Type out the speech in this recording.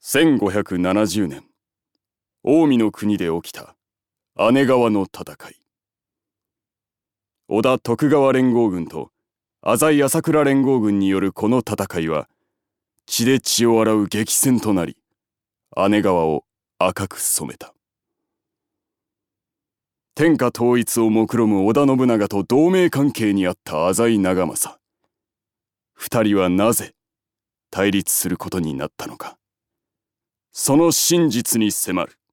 1570年、近江の国で起きた姉川の戦い。織田徳川連合軍と浅井朝倉連合軍によるこの戦いは、血で血を洗う激戦となり、姉川を赤く染めた。天下統一を目論む織田信長と同盟関係にあった浅井長政。二人はなぜ対立することになったのか。その真実に迫る。